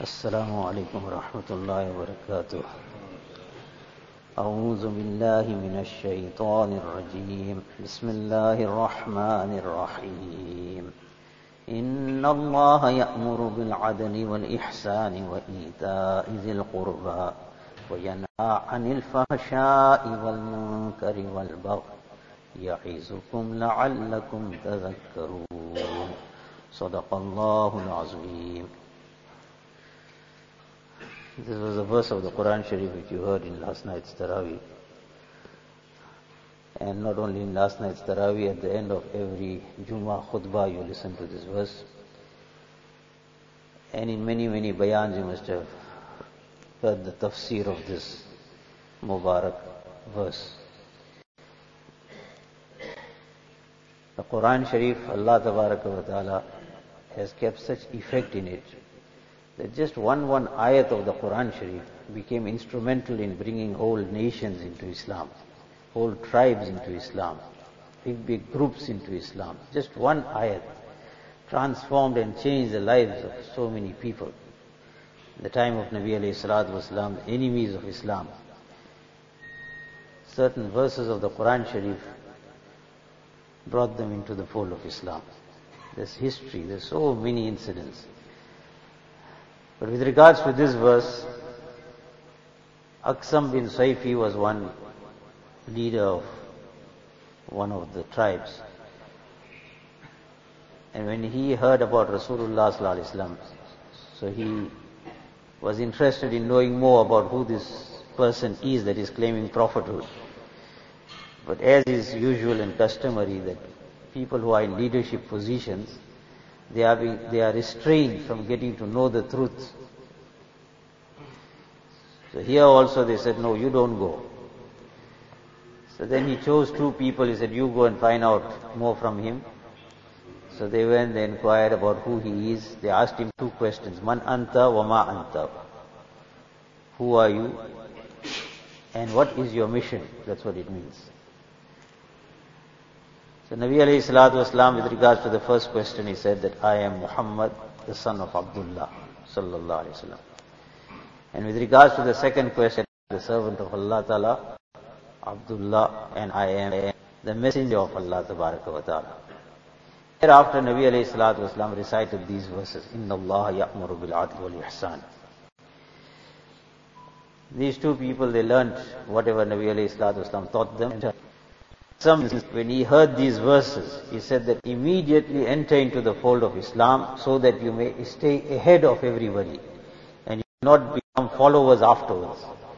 السلام عليكم ورحمة الله وبركاته. أعوذ بالله من الشيطان الرجيم. بسم الله الرحمن الرحيم. إن الله يأمر بالعدل والإحسان وإيتاء ذي القربى وينهى عن الفحشاء والمنكر والبغي يعظكم لعلكم تذكرون. صدق الله العظيم. This was a verse of the Quran Sharif which you heard in last night's Taraweeh. And not only in last night's Taraweeh, at the end of every Jummah khutbah you listen to this verse. And in many, many bayans you must have heard the tafsir of this Mubarak verse. The Quran Sharif, Allah Tabaraka wa Ta'ala has kept such effect in it that just one ayat of the Quran Sharif became instrumental in bringing whole nations into Islam, whole tribes into Islam, big groups into Islam. Just one ayat transformed and changed the lives of so many people. In the time of Nabi alayhi salatu wasalam, the enemies of Islam, certain verses of the Quran Sharif brought them into the fold of Islam. There's history, there's so many incidents. But with regards to this verse, Aqsam bin Saifi was one leader of one of the tribes. And when he heard about Rasulullah sallallahu alaihi wasallam, so he was interested in knowing more about who this person is that is claiming prophethood. But as is usual and customary, that people who are in leadership positions, they are restrained from getting to know the truth. So here also they said, no, you don't go. So then he chose two people. He said, you go and find out more from him. So they went, they inquired about who he is. They asked him two questions. Man anta wa ma anta. Who are you? And what is your mission? That's what it means. So Nabi alayhi salatu wasalam, with regards to the first question, he said that I am Muhammad, the son of Abdullah, sallallahu alayhi wasallam. And with regards to the second question, the servant of Allah Ta'ala, Abdullah, and I am the messenger of Allah Tabaraka wa Ta'ala. Thereafter, Nabi alayhi salatu wasalam recited these verses, Inna Allah ya'muru bil adl wal ihsan. These two people, they learnt whatever Nabi alayhi salatu wasalam taught them. When he heard these verses, he said that immediately enter into the fold of Islam so that you may stay ahead of everybody and you not become followers afterwards.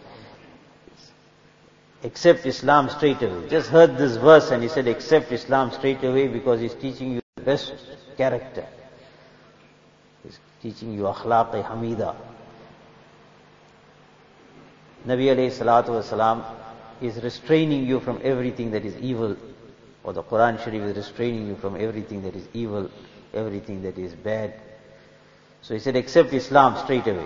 Accept Islam straight away. Just heard this verse and he said accept Islam straight away because he's teaching you the best character. He's teaching you akhlaq hamida. Nabi alayhi salatu wasalam is restraining you from everything that is evil, or the Quran Sharif is restraining you from everything that is evil, everything that is bad. So he said, accept Islam straight away.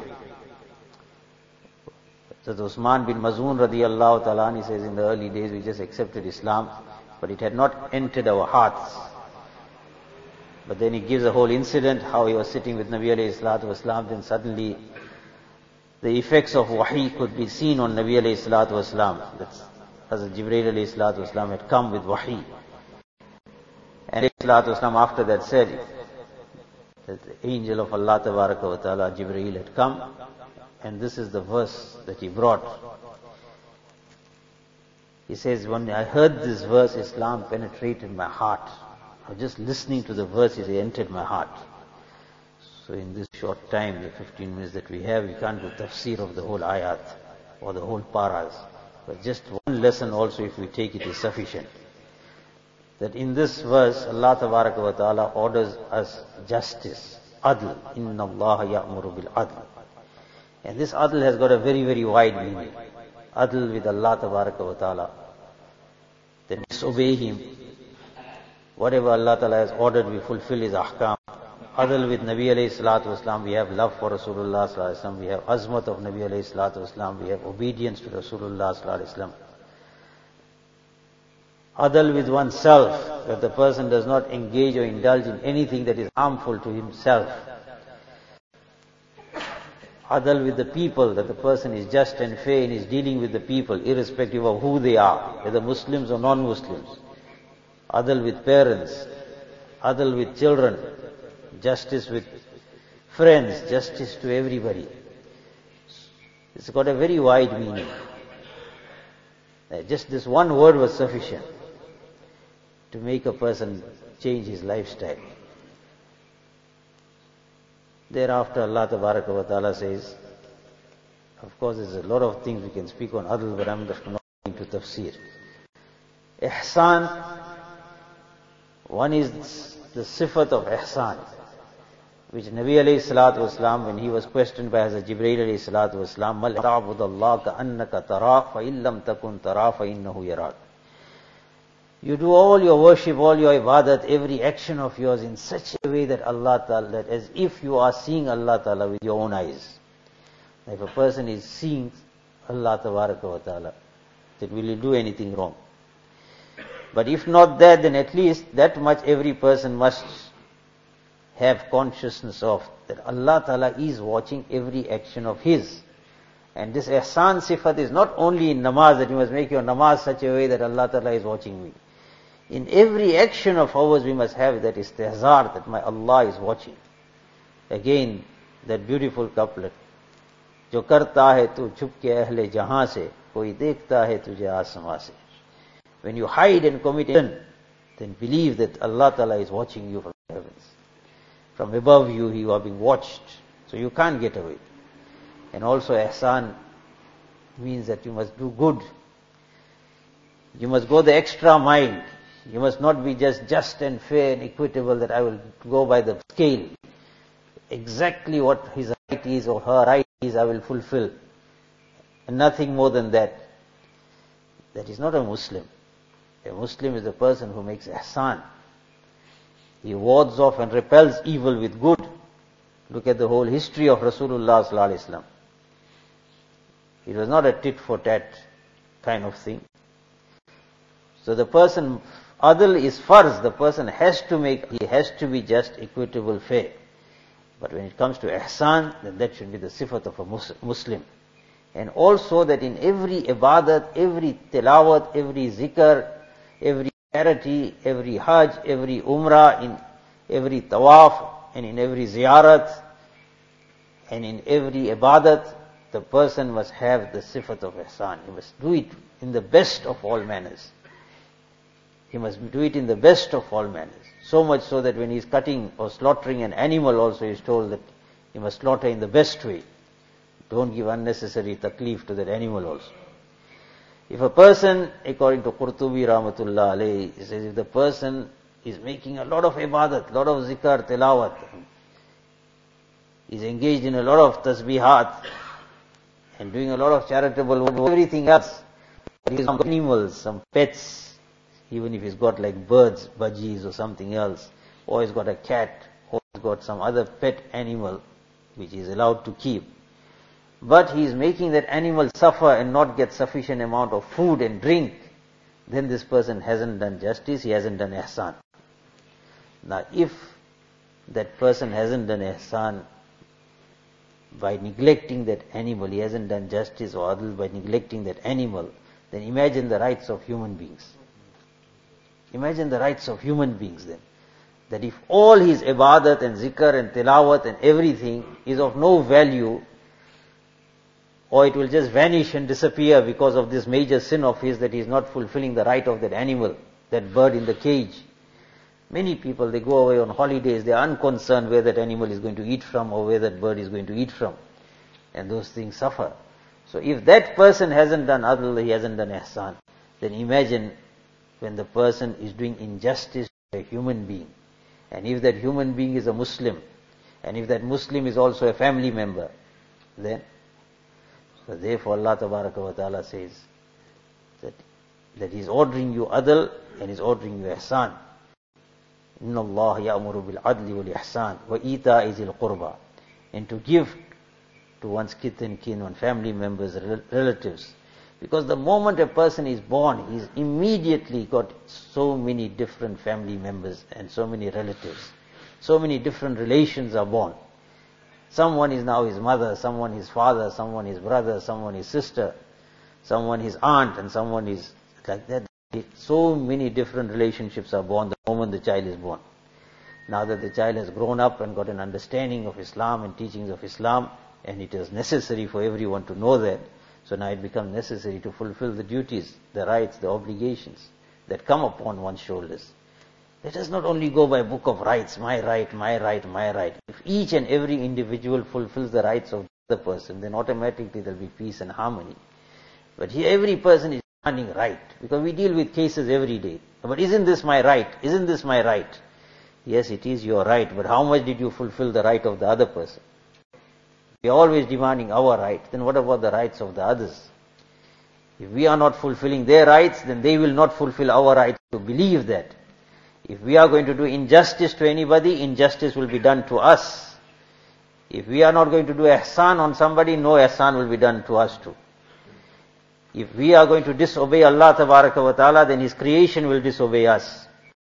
So Usman bin Mazun radiyallahu ta'ala, he says, in the early days we just accepted Islam, but it had not entered our hearts. But then he gives a whole incident, how he was sitting with Nabi alayhi salatu wasalam, then suddenly the effects of wahi could be seen on Nabi alayhi salatu wasalam. That's Hazrat Jibreel alayhi salatu wasalam had come with wahi. And alayhi salatu wasalam after that said that the angel of Allah Tabaraka wa Ta'ala, Jibreel, had come, and this is the verse that he brought. He says, when I heard this verse, Islam penetrated my heart. I was just listening to the verse, it entered my heart. So in this short time, the 15 minutes that we have, we can't do tafsir of the whole ayat or the whole paras. But just one lesson also, if we take it, is sufficient. That in this verse, Allah Tabaraka wa Ta'ala orders us justice. Adl. Inna Allah ya'muru bil adl. And this adl has got a very, very wide meaning. Adl with Allah Tabaraka wa Ta'ala. Then disobey Him. Whatever Allah Ta'ala has ordered, we fulfill His ahkam. Adl with Nabi alayhi salatu wasalam, we have love for Rasulullah sallallahu alaihi wasallam, we have azmat of Nabi alayhi salatu wasalam, we have obedience to Rasulullah sallallahu alaihi wasallam. Adl with oneself, that the person does not engage or indulge in anything that is harmful to himself. Adl with the people, that the person is just and fair in his dealing with the people, irrespective of who they are, whether Muslims or non-Muslims. Adl with parents, adl with children, justice with friends, justice to everybody. It's got a very wide meaning. Just this one word was sufficient to make a person change his lifestyle. Thereafter Allah Tabaraka wa Ta'ala says, of course there's a lot of things we can speak on adl, but I'm just not going to tafsir. Ihsan, one is the sifat of ihsan, which Nabi alayhi salatu wasalam, when he was questioned by Hazrat Jibreel alayhi salatu wasalam, mal ta'bud Allah ka annaka tara, fa illam takun tara, fa innahu yarak. You do all your worship, all your ibadat, every action of yours in such a way that Allah Ta'ala, that as if you are seeing Allah Ta'ala with your own eyes. If a person is seeing Allah Tabaraka wa Ta'ala, then will he do anything wrong? But if not that, then at least that much every person must have consciousness of, that Allah Ta'ala is watching every action of his. And this ihsan sifat is not only in namaz, that you must make your namaz such a way that Allah Ta'ala is watching me. In every action of ours we must have that istihzar, that my Allah is watching. Again, that beautiful couplet. जो करता है तू छुप के अहले जहां से, कोई देखता है तुझे आसमां से. When you hide and commit sin, then believe that Allah Ta'ala is watching you from the heavens. From above you are being watched, so you can't get away. And also ihsan means that you must do good. You must go the extra mile. You must not be just and fair and equitable, that I will go by the scale. Exactly what his right is or her right is, I will fulfill. And nothing more than that. That is not a Muslim. A Muslim is a person who makes ihsan. He wards off and repels evil with good. Look at the whole history of Rasulullah sallallahu alaihi wasallam. It was not a tit for tat kind of thing. So the person, adl is farz, the person has to be just, equitable, fair. But when it comes to ihsan, then that should be the sifat of a Muslim. And also that in every ibadat, every tilawat, every zikr, every charity, every hajj, every umrah, in every tawaf, and in every ziyarat, and in every ibadat, the person must have the sifat of ihsan. He must do it in the best of all manners. He must do it in the best of all manners. So much so that when he is cutting or slaughtering an animal also, he is told that he must slaughter in the best way. Don't give unnecessary taklif to that animal also. If a person, according to Qurtubi Rahmatullah alayhi, he says if the person is making a lot of ibadat, lot of zikr, tilawat, is engaged in a lot of tasbihat, and doing a lot of charitable work, everything else, but he has some animals, some pets, even if he's got like birds, budgies or something else, or he's got a cat, or he's got some other pet animal which he is allowed to keep, but he is making that animal suffer and not get sufficient amount of food and drink, then this person hasn't done justice, he hasn't done ihsan. Now if that person hasn't done ihsan by neglecting that animal, he hasn't done justice or adl by neglecting that animal, then imagine the rights of human beings. Imagine the rights of human beings then. That if all his ibadat and zikr and tilawat and everything is of no value, or it will just vanish and disappear because of this major sin of his, that he is not fulfilling the right of that animal, that bird in the cage. Many people, they go away on holidays, they are unconcerned where that animal is going to eat from or where that bird is going to eat from. And those things suffer. So if that person hasn't done adl, he hasn't done ihsan, then imagine when the person is doing injustice to a human being. And if that human being is a Muslim, and if that Muslim is also a family member, then, so therefore Allah Tabaraka wa Ta'ala says that He is ordering you adl and is ordering you ihsan. Inna Allah ya'muru bil adli wal ihsan wa ita'i zil qurba. And to give to one's kith and kin, one's family members, relatives. Because the moment a person is born, he's immediately got so many different family members and so many relatives. So many different relations are born. Someone is now his mother, someone his father, someone his brother, someone his sister, someone his aunt, and someone is like that. So many different relationships are born the moment the child is born. Now that the child has grown up and got an understanding of Islam and teachings of Islam, and it is necessary for everyone to know that, so now it becomes necessary to fulfill the duties, the rights, the obligations that come upon one's shoulders. Let us not only go by book of rights, my right, my right, my right. If each and every individual fulfills the rights of the person, then automatically there will be peace and harmony. But here every person is demanding right, because we deal with cases every day. But isn't this my right? Isn't this my right? Yes, it is your right, but how much did you fulfill the right of the other person? We are always demanding our right, then what about the rights of the others? If we are not fulfilling their rights, then they will not fulfill our right to believe that. If we are going to do injustice to anybody, injustice will be done to us. If we are not going to do ihsan on somebody, no ihsan will be done to us too. If we are going to disobey Allah Tabaraka wa Ta'ala, then His creation will disobey us.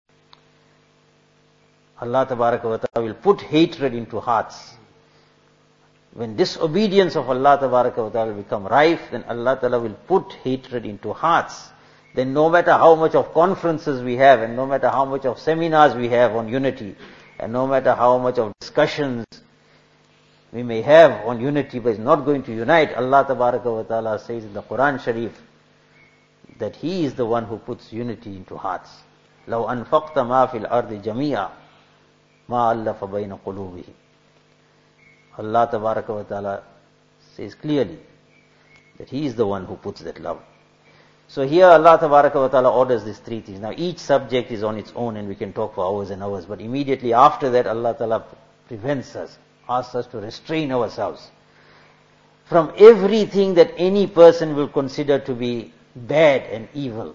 Allah Tabaraka wa Ta'ala will put hatred into hearts. When disobedience of Allah Tabaraka wa Ta'ala will become rife, then Allah Ta'ala will put hatred into hearts. Then no matter how much of conferences we have, and no matter how much of seminars we have on unity, and no matter how much of discussions we may have on unity, but it's not going to unite, Allah Tabaraka wa Ta'ala says in the Quran Sharif that He is the one who puts unity into hearts. لَوْ أَنْفَقْتَ مَا فِي الْأَرْضِ جَمِيعًا مَا أَلَّفَ بَيْنَ قُلُوبِهِمْ. Allah Tabaraka wa Ta'ala says clearly that He is the one who puts that love. So here Allah Tabaraka wa Ta'ala orders these three things. Now each subject is on its own and we can talk for hours and hours, but immediately after that Allah Ta'ala prevents us, asks us to restrain ourselves from everything that any person will consider to be bad and evil.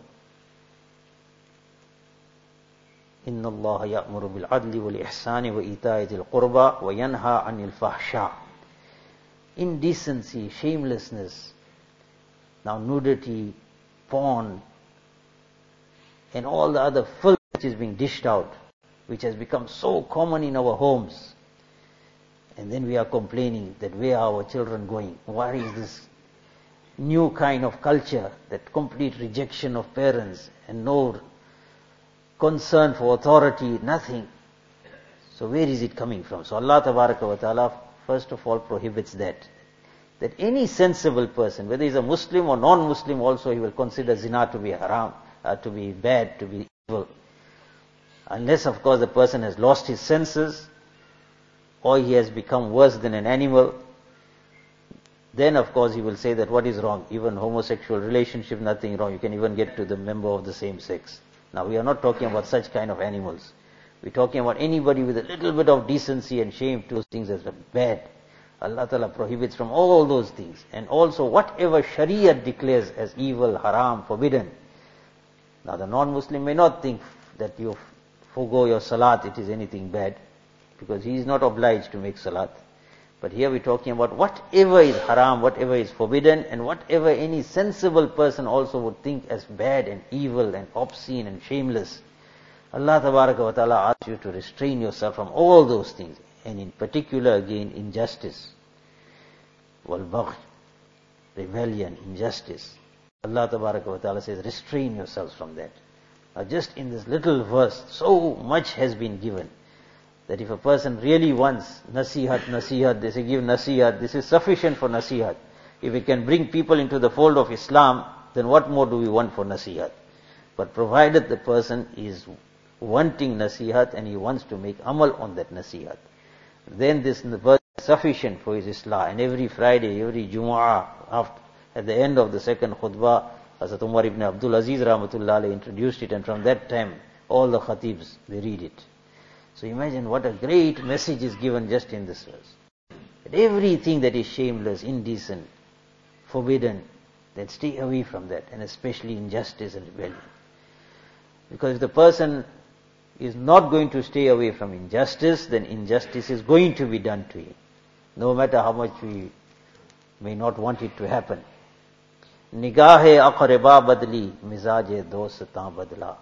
إِنَّ اللَّهَ يَأْمُرُ بِالْعَدْلِ وَالْإِحْسَانِ وَإِيتَاءِ ذِي الْقُرْبَى وَيَنْهَى عَنِ الْفَحْشَاءِ. Indecency, shamelessness, now nudity, porn, and all the other filth which is being dished out, which has become so common in our homes. And then we are complaining that where are our children going? Why is this new kind of culture, that complete rejection of parents and no concern for authority, nothing. So where is it coming from? So Allah Tabaraka wa Ta'ala first of all prohibits that any sensible person, whether he's a Muslim or non-Muslim also, he will consider zina to be haram, to be bad, to be evil. Unless of course the person has lost his senses, or he has become worse than an animal, then of course he will say that what is wrong? Even homosexual relationship, nothing wrong. You can even get to the member of the same sex. Now we are not talking about such kind of animals. We're talking about anybody with a little bit of decency and shame to those things as bad. Allah Ta'ala prohibits from all those things. And also whatever Shariah declares as evil, haram, forbidden. Now the non-Muslim may not think that you forgo your salat, it is anything bad, because he is not obliged to make salat. But here we're talking about whatever is haram, whatever is forbidden, and whatever any sensible person also would think as bad and evil and obscene and shameless. Allah Tabaraka wa Ta'ala asks you to restrain yourself from all those things, and in particular again injustice, wal-bagh, rebellion, injustice. Allah Tabaraka wa Ta'ala says restrain yourselves from that. Now just in this little verse, so much has been given, that if a person really wants nasihat, they say give nasihat, this is sufficient for nasihat. If it can bring people into the fold of Islam, then what more do we want for nasihat? But provided the person is wanting nasihat and he wants to make amal on that nasihat, then this verse is sufficient for his Islah. And every Friday, every Jumu'ah, at the end of the second khutbah, Hazrat Umar ibn Abdul Aziz Rahmatullah Alayhi introduced it, and from that time, all the khatibs, they read it. So imagine what a great message is given just in this verse. That everything that is shameless, indecent, forbidden, then stay away from that, and especially injustice and rebellion. Because if the person is not going to stay away from injustice, then injustice is going to be done to him, no matter how much we may not want it to happen. Nigahe aqreba badli, mizaje dostan badla.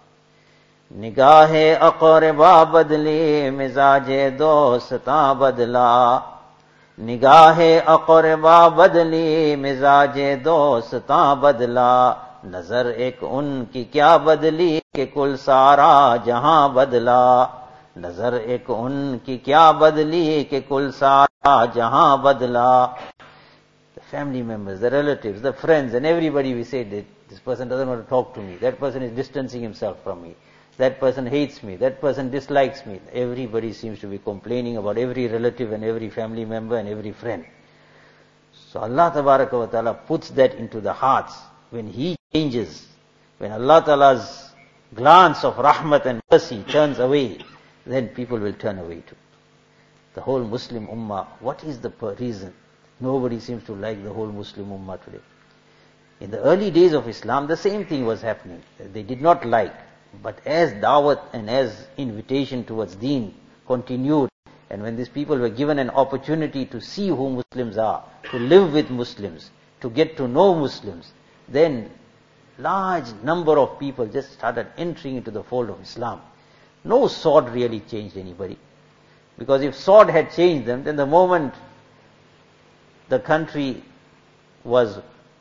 Nigahe aqreba badli, mizaje dostan badla. निगाहे अक़रबा बदली, मिजाजे दोस्तां बदला, नजर एक उनकी क्या बदली कि कुल सारा जहां बदला, नजर एक उनकी क्या बदली कि कुल सारा जहां बदला. The family members, the relatives, the friends, and everybody we say that this person doesn't want to talk to me, that person is distancing himself from me, that person hates me, that person dislikes me. Everybody seems to be complaining about every relative and every family member and every friend. So Allah Tabaraka wa Ta'ala puts that into the hearts. When He changes, when Allah Ta'ala's glance of rahmat and mercy turns away, then people will turn away too. The whole Muslim Ummah, what is the reason? Nobody seems to like the whole Muslim Ummah today. In the early days of Islam, the same thing was happening. They did not like. But as da'wat and as invitation towards deen continued, and when these people were given an opportunity to see who Muslims are, to live with Muslims, to get to know Muslims, then large number of people just started entering into the fold of Islam. No sword really changed anybody. Because if sword had changed them, then the moment the country was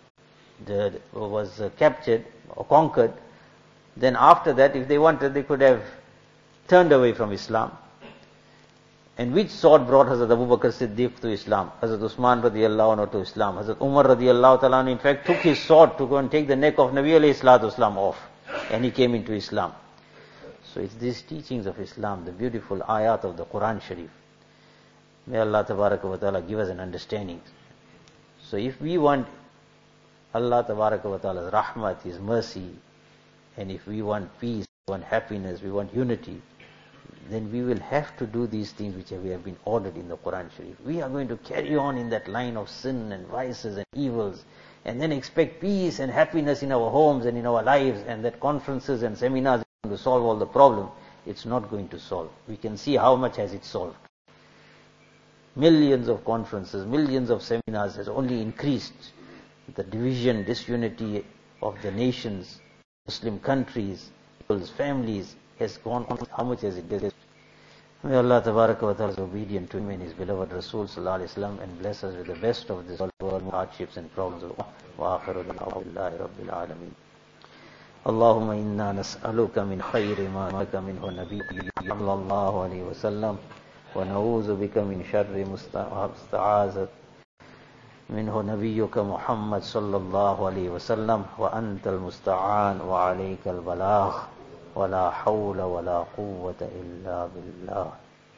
captured or conquered, then after that, if they wanted, they could have turned away from Islam. And which sword brought Hazrat Abu Bakr Siddiq to Islam? Hazrat Usman radiallahu anhu to Islam. Hazrat Umar radiallahu ta'ala in fact took his sword to go and take the neck of Nabi alayhi salatu Islam off. And he came into Islam. So it's these teachings of Islam, the beautiful ayat of the Quran Sharif. May Allah Tabaraka wa Ta'ala give us an understanding. So if we want Allah Tabaraka wa Ta'ala's rahmat, His mercy, and if we want peace, we want happiness, we want unity, then we will have to do these things which we have been ordered in the Quran Sharif. We are going to carry on in that line of sin and vices and evils, and then expect peace and happiness in our homes and in our lives, and that conferences and seminars are going to solve all the problem. It's not going to solve. We can see how much has it solved. Millions of conferences, millions of seminars has only increased the division, disunity of the nations, Muslim countries, people's families has gone on. How much has it done? May Allah Tabaraka wa Ta'ala is obedient to Him and His beloved Rasul Sallallahu Alaihi Wasallam and bless us with the best of this world, hardships and problems of wa akhiru da'wana rabbil alameen. Allahumma inna nas'aluka min khayri ma amaka minhu nabiyyuka sallallahu alayhi wa sallam wa na'udhu bika min sharri musta'azat minhu nabiyyuka Muhammad sallallahu alayhi wa sallam wa antal musta'an wa alaykal balagh wa la hawla wa la quwwata illa billah.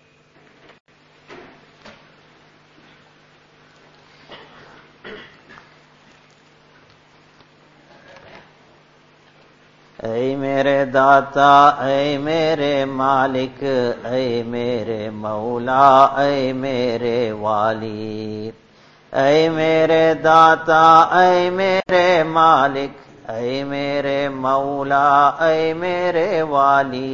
ऐ मेरे दाता, ऐ मेरे मालिक, ऐ मेरे मौला, ऐ मेरे वाली, ऐ मेरे दाता, ऐ मेरे मालिक, ऐ मेरे मौला, ऐ मेरे वाली,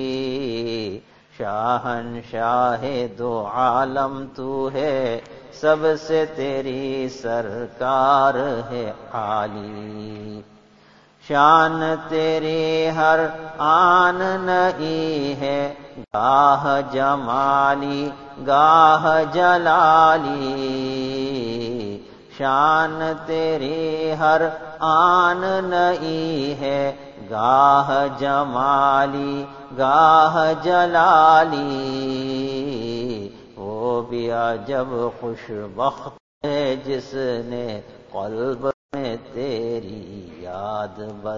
शाहंशाहे दो आलम तू है, सबसे तेरी सरकार है आली, शान तेरी हर आन नहीं है, गाह जमाली गाह जलाली, शान तेरी हर आन नहीं है, गाह जमाली गाह जलाली, वो भी अजब खुशबख्त है जिसने क़ल्ब में तेरी याद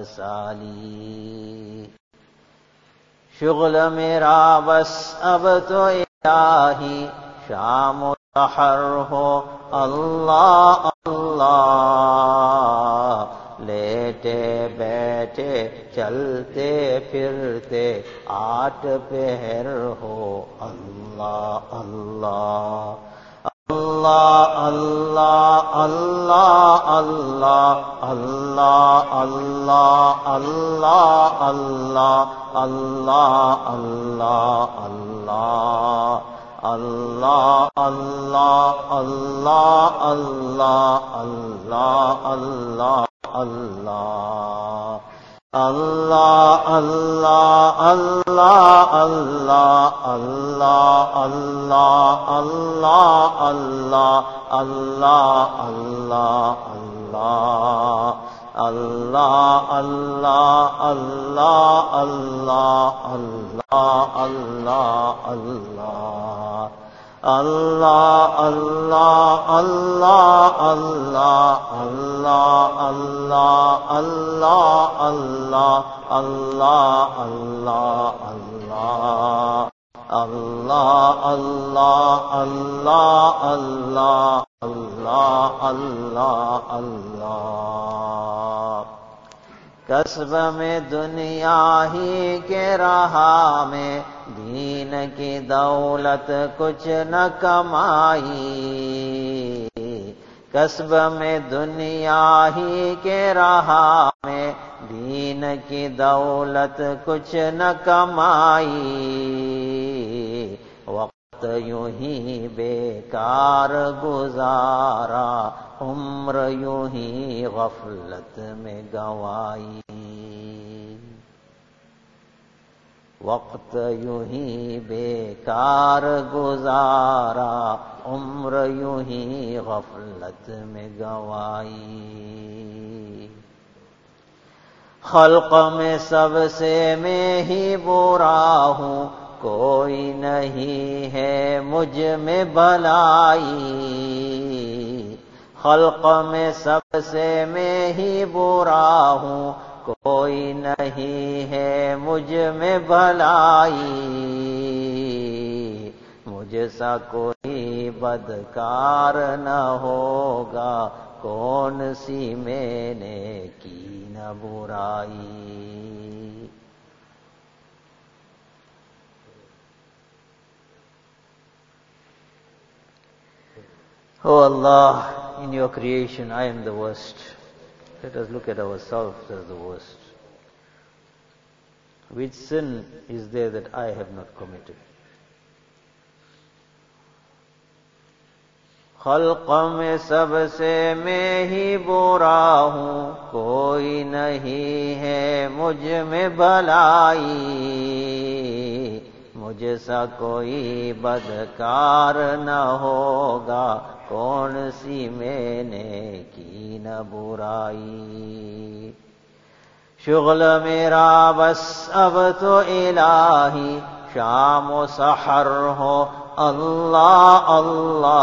बसाली, शुग़ल मेरा बस अब तो इलाही, शाम सहर हो अल्लाह अल्लाह, लेटे बैठे चलते फिरते आठ पहर हो अल्लाह अल्लाह, अल्लाह अल्लाह अल्लाह अल्लाह अल्लाह अल्लाह अल्लाह अल्लाह अल्लाह अल्लाह अल्लाह अल्लाह अल्लाह अल्लाह अल्लाह अल्लाह अल्लाह अल्लाह। Allah, Allah, Allah, Allah, Allah, Allah, Allah, Allah, Allah, Allah, Allah. Allah, Allah, Allah, Allah, Allah, Allah, Allah. Allah, Allah, Allah, Allah, Allah, Allah, Allah, Allah, Allah, Allah, Allah. Allah, Allah, Allah, Allah, Allah, Allah, Allah. कस्ब में दुनिया ही के राह में दीन की दौलत कुछ न कमाई। कस्ब में दुनिया ही के राह में दीन की दौलत कुछ न कमाई। वक्त यूं ही बेकार गुजारा, उम्र यूं ही गफलत में गंवाई। वक्त यूं ही बेकार गुजारा, उम्र यूं ही गफलत में गंवाई। खल्क में सबसे मैं ही बुरा हूँ, कोई नहीं है मुझ में भलाई। खल्क में सबसे मैं ही बुरा हूँ, कोई नहीं है मुझ में भलाई। मुझसा कोई बदकार न होगा, कौन सी मैंने की न बुराई। Oh Allah, in your creation I am the worst. Let us look at ourselves as the worst. Which sin is there that I have not committed? खल्क़ में सबसे मैं ही बुरा हूँ, कोई नहीं है मुझ में भलाई। मुझसा कोई बदकार न होगा, कौन सी मैंने की न बुराई। शुग़ल मेरा बस अब तो इलाही, शाम व सहर हो अल्लाह अल्लाह।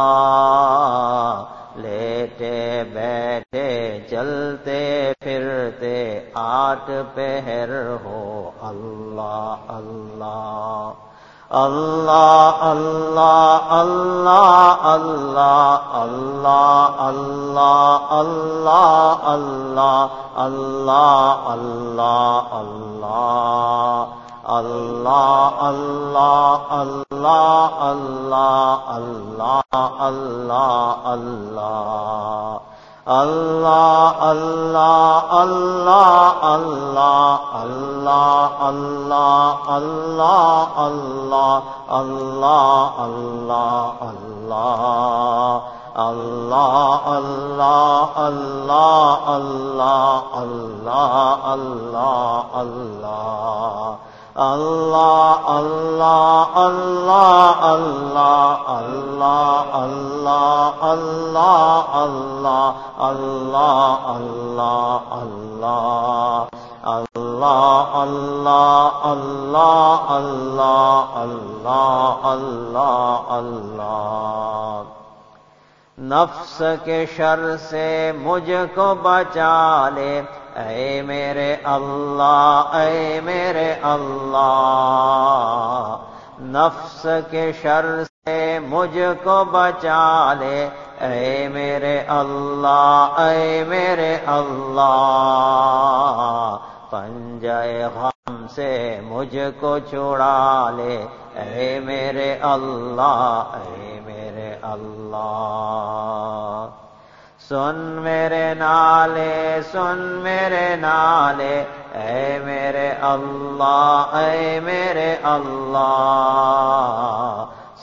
लेटे बैठे चलते फिरते आठ पहर हो अल्लाह अल्लाह। अल्लाह अल्लाह अल्लाह अल्लाह अल्लाह अल्लाह अल्लाह अल्लाह अल्लाह अल्लाह अल्लाह। अल्लाह अल्लाह अल्लाह अल्लाह अल्लाह अल्लाह अल्लाह। अल्लाह अल्लाह अल्लाह अल्लाह अल्लाह अल्लाह अल्लाह अल्लाह अल्लाह अल्लाह अल्लाह। अल्लाह अल्लाह अल्लाह अल्लाह अल्लाह अल्लाह अल्लाह। अल्लाह अल्लाह अल्लाह अल्लाह अल्लाह अल्लाह अल्लाह अल्लाह अल्लाह अल्लाह अल्लाह। अल्लाह अल्लाह अल्लाह अल्लाह अल्लाह अल्लाह अल्लाह। नफ्स के शर से मुझको बचा ले, ऐ मेरे अल्लाह ऐ मेरे अल्लाह। नफ्स के शर से मुझको बचा ले, ऐ मेरे अल्लाह ऐ मेरे अल्लाह। पंजाए गम से मुझको छुड़ा ले, ऐ मेरे अल्लाह ऐ मेरे अल्लाह। सुन मेरे नाले सुन मेरे नाले, ऐ मेरे अल्लाह ऐ मेरे अल्लाह।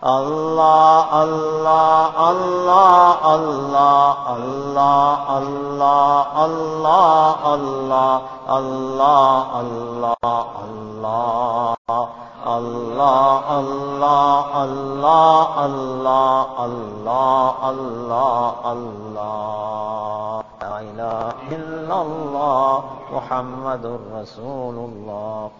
Allah, Allah, Allah, Allah, Allah, Allah, Allah, Allah, Allah, Allah, Allah. Allah, Allah, Allah, Allah, Allah, Allah, Allah. La ilaha illallah, Muhammadur Rasulullah.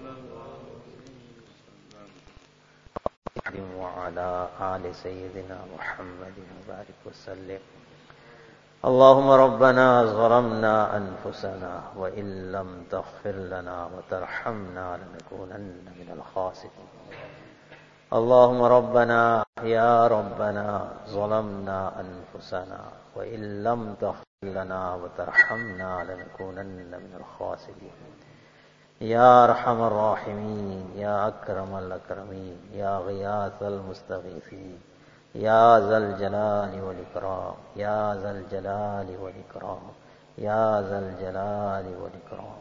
وعلى آل سيدنا محمد وبارك وسلم. اللهم ربنا ظلمنا أنفسنا وإن لم تغفر لنا وترحمنا لنكونن من الخاسرين. اللهم ربنا يا ربنا ظلمنا أنفسنا وإن لم تغفر لنا وترحمنا لنكونن من الخاسرين. يا أرحم الراحمين، يا أكرم الأكرمين، يا غياث المستغيثين، يا ذا الجلال والإكرام، يا ذا الجلال والإكرام، या ज़ल जलाल वल इकराम।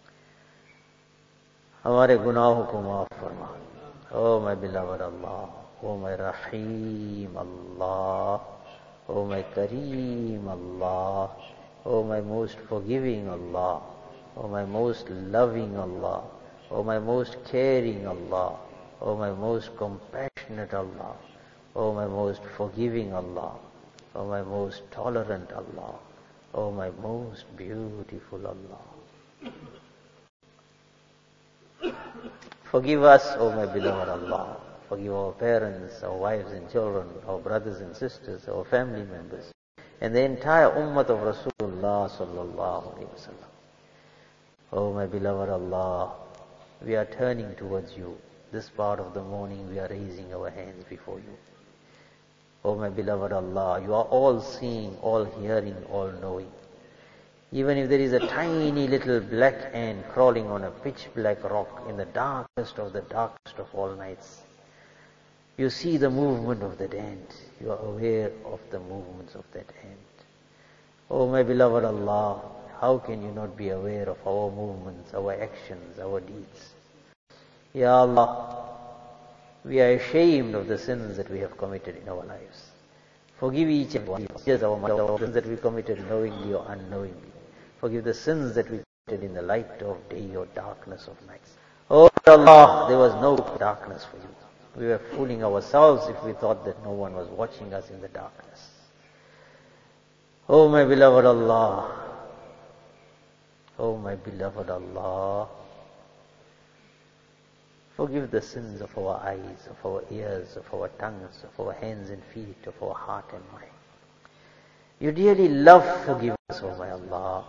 हमारे गुनाहों को माफ फरमा। ओ माय बिलवड अल्लाह, ओ माय रहीम अल्लाह, ओ माय करीम अल्लाह, ओ माय मोस्ट फॉरगिविंग अल्लाह, ओ माय मोस्ट लविंग अल्लाह, ओ माय मोस्ट केयरिंग अल्लाह, O my most compassionate Allah, O my most forgiving Allah, O my most tolerant Allah, O my most beautiful Allah. Forgive us, O my beloved Allah. Forgive our parents, our wives and children, our brothers and sisters, our family members, and the entire ummah of Rasulullah sallallahu alaihi wasallam. O my beloved Allah, we are turning towards you. This part of the morning we are raising our hands before you. O my beloved Allah, you are all seeing, all hearing, all knowing. Even if there is a tiny little black ant crawling on a pitch black rock in the darkest of all nights, you see the movement of that ant. You are aware of the movements of that ant. O my beloved Allah, how can you not be aware of our movements, our actions, our deeds? Ya Allah, we are ashamed of the sins that we have committed in our lives. Forgive each and one of us our sins that we committed knowingly or unknowingly. Forgive the sins that we committed in the light of day or darkness of nights. Oh Allah, there was no darkness for you. We were fooling ourselves if we thought that no one was watching us in the darkness. Oh my beloved Allah, oh my beloved Allah, forgive the sins of our eyes, of our ears, of our tongues, of our hands and feet, of our heart and mind. You dearly love forgiveness, O my Allah.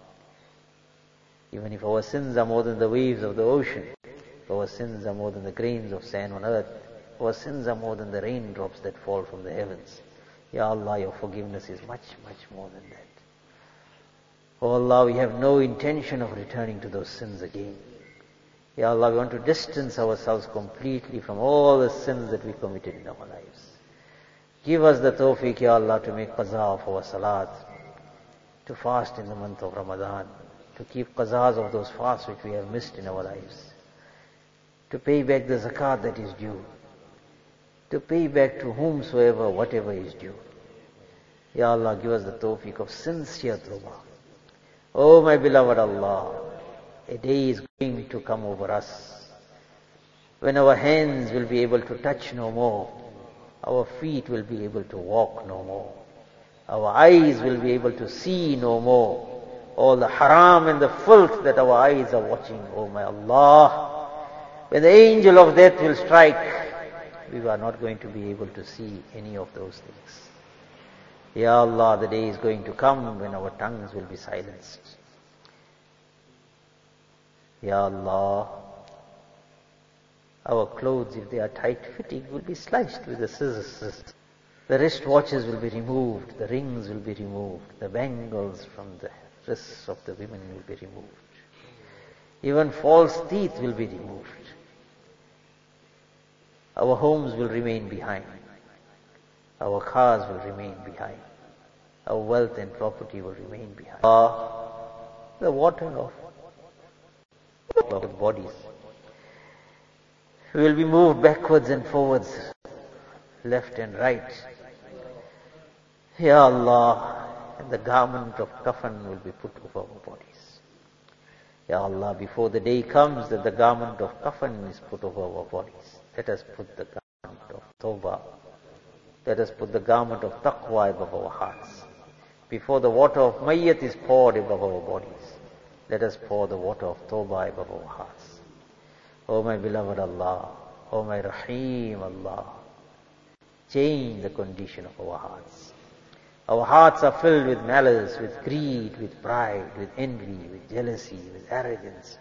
Even if our sins are more than the waves of the ocean, if our sins are more than the grains of sand on earth, if our sins are more than the raindrops that fall from the heavens, Ya Allah, your forgiveness is much, much more than that. Oh Allah, we have no intention of returning to those sins again. Ya Allah, we want to distance ourselves completely from all the sins that we committed in our lives. Give us the tawfiq, Ya Allah, to make qaza of our salat, to fast in the month of Ramadan, to keep qazas of those fasts which we have missed in our lives, to pay back the zakat that is due, to pay back to whomsoever whatever is due. Ya Allah, give us the tawfiq of sincere tawbah. Oh my beloved Allah, a day is going to come over us when our hands will be able to touch no more, our feet will be able to walk no more, our eyes will be able to see no more. All the haram and the filth that our eyes are watching, oh my Allah, when the angel of death will strike, we are not going to be able to see any of those things. Ya Allah, the day is going to come when our tongues will be silenced. Ya Allah, our clothes, if they are tight-fitting, will be sliced with the scissors. The wristwatches will be removed, the rings will be removed, the bangles from the wrists of the women will be removed. Even false teeth will be removed. Our homes will remain behind. Our cars will remain behind. Our wealth and property will remain behind. The water of bodies. We will be moved backwards and forwards left and right. Ya Allah, and the garment of kafan will be put over our bodies. Ya Allah, before the day comes that the garment of kafan is put over our bodies, let us put the garment of tawbah. Let us put the garment of taqwa above our hearts. Before the water of mayyat is poured above our bodies, let us pour the water of tawbah above our hearts. O my beloved Allah, O my Rahim Allah, change the condition of our hearts. Our hearts are filled with malice, with greed, with pride, with envy, with jealousy, with arrogance,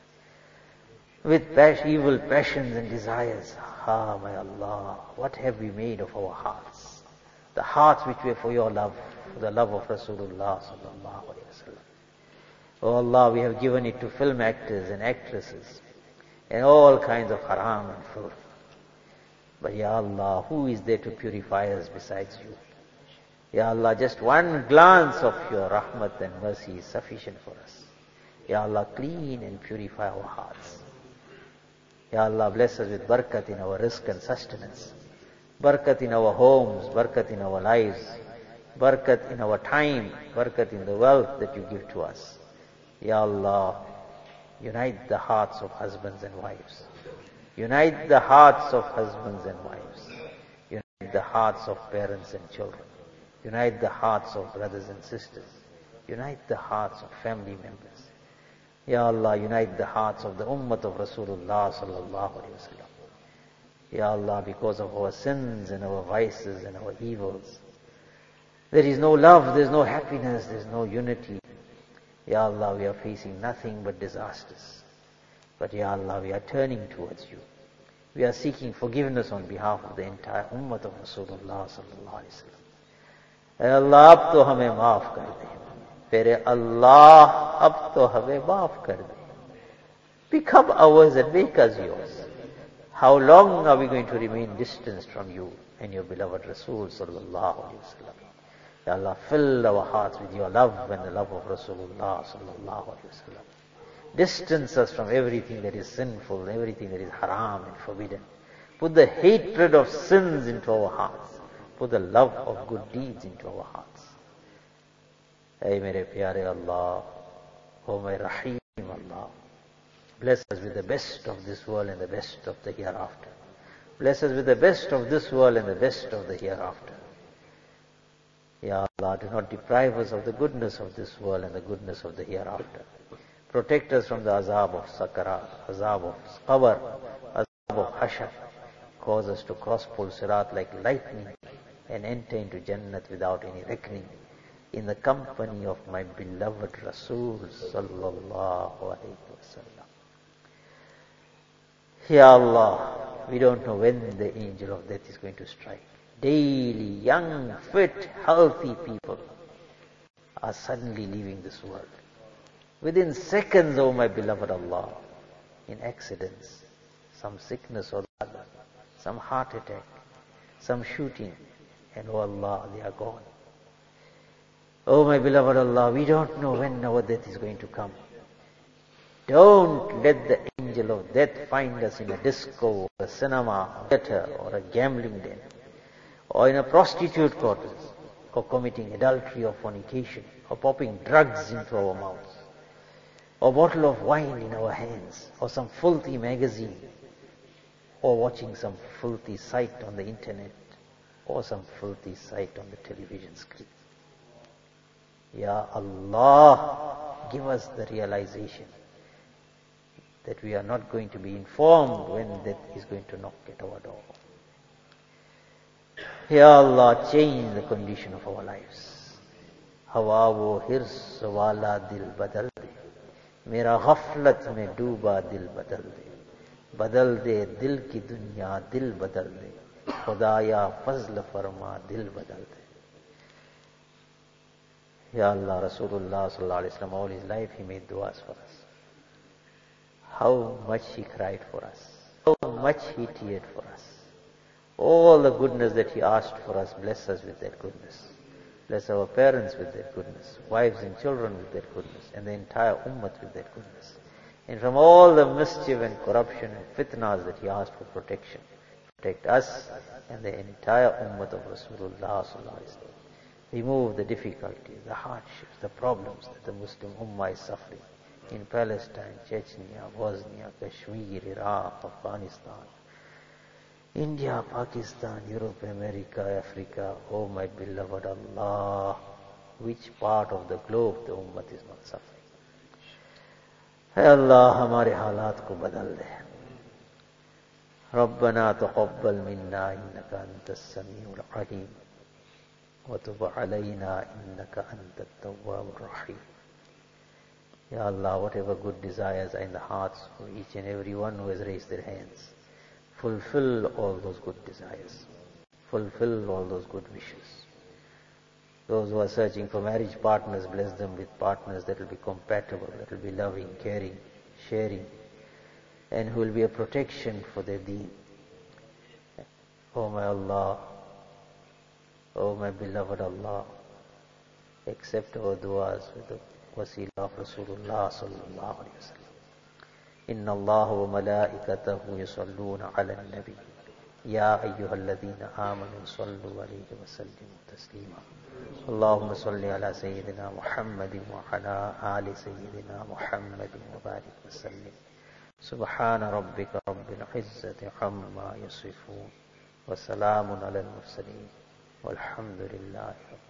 with evil passions and desires. Ah, my Allah, what have we made of our hearts? The hearts which were for your love, for the love of Rasulullah sallallahu alaihi wasallam. Oh Allah, we have given it to film actors and actresses and all kinds of haram and filth. But Ya Allah, who is there to purify us besides you? Ya Allah, just one glance of your rahmat and mercy is sufficient for us. Ya Allah, clean and purify our hearts. Ya Allah, bless us with barakat in our rizq and sustenance, barakat in our homes, barakat in our lives, barakat in our time, barakat in the wealth that you give to us. Ya Allah, unite the hearts of husbands and wives. Unite the hearts of husbands and wives. Unite the hearts of parents and children. Unite the hearts of brothers and sisters. Unite the hearts of family members. Ya Allah, unite the hearts of the ummah of Rasulullah sallallahu alaihi wasallam. Ya Allah, because of our sins and our vices and our evils, there is no love, there is no happiness, there is no unity. Ya Allah, we are facing nothing but disasters. But Ya Allah, we are turning towards you. We are seeking forgiveness on behalf of the entire ummah of Rasulullah sallallahu alaihi wasallam. Allah, ab to hame maaf kar de. Pere Allah, ab to hame maaf kar de. Become ours and make us yours. How long are we going to remain distanced from you and your beloved Rasul sallallahu alaihi wasallam? Ya Allah, fill our hearts with your love and the love of Rasulullah sallallahu alaihi wasallam. Distance us from everything that is sinful, everything that is haram and forbidden. Put the hatred of sins into our hearts. Put the love of good deeds into our hearts. Ay mere pyare Allah, O my Rahim Allah, bless us with the best of this world and the best of the hereafter. Bless us with the best of this world and the best of the hereafter. Ya Allah, do not deprive us of the goodness of this world and the goodness of the hereafter. Protect us from the azab of sakarat, azab of qabr, azab of hashar. Cause us to cross Pul Sirat like lightning and enter into Jannat without any reckoning, in the company of my beloved Rasul sallallahu alaihi wasallam. Ya Allah, we don't know when the angel of death is going to strike. Daily, young, fit, healthy people are suddenly leaving this world. Within seconds, oh my beloved Allah, in accidents, some sickness or other, some heart attack, some shooting, and oh Allah, they are gone. Oh my beloved Allah, we don't know when our death is going to come. Don't let the angel of death find us in a disco, or a cinema, or a theater, or a gambling den, or in a prostitute quarters, or committing adultery or fornication, or popping drugs into our mouths, or a bottle of wine in our hands, or some filthy magazine, or watching some filthy site on the internet, or some filthy site on the television screen. Ya Allah, give us the realization that we are not going to be informed when death is going to knock at our door. Ya Allah, change the condition of our lives. Hawa wo hirs wala dil badal de. Mera ghaflat mein dooba dil badal de dil ki dunya dil badal de. Khudaya fazl farma dil badal de. Ya Allah, Rasulullah sallallahu alaihi wasallam, all his life he made du'as for us. How much he cried for us. How much he teared for us. All the goodness that he asked for us, bless us with that goodness. Bless our parents with that goodness, wives and children with that goodness, and the entire ummah with that goodness. And from all the mischief and corruption and fitnas that he asked for protection, protect us and the entire ummah of Rasulullah sallallahu alaihi wasallam. Remove the difficulties, the hardships, the problems that the Muslim ummah is suffering in Palestine, Chechnya, Bosnia, Kashmir, Iraq, Afghanistan, India, Pakistan, Europe, America, Africa. Oh my beloved Allah, which part of the globe the ummah is not suffering? Hey Allah, हमारे हालात को बदल दे. ربنا تقبل منا إنك أنت السميع العليم وتب علينا إنك أنت التواب الرحيم. Ya Allah, whatever good desires are in the hearts of each and every one who has raised their hands, fulfill all those good desires. Fulfill all those good wishes. Those who are searching for marriage partners, bless them with partners that will be compatible, that will be loving, caring, sharing, and who will be a protection for their deen. Oh my Allah, oh my beloved Allah, accept our du'as with the wasila of Rasulullah sallallahu alayhi wa sallam. Inna Allah wa malaikatahu yusalluna ala nabi. Ya ayyuhalladhina amanu sallu alayhi wa sallimu taslima. Allahumma salli ala Sayyidina Muhammadin wa ala ali Sayyidina Muhammadin wa barik wa sallim. Subhana rabbika rabbil izzati amma yasifun. Wa salamun ala al-mursaleen. Walhamdulillahi.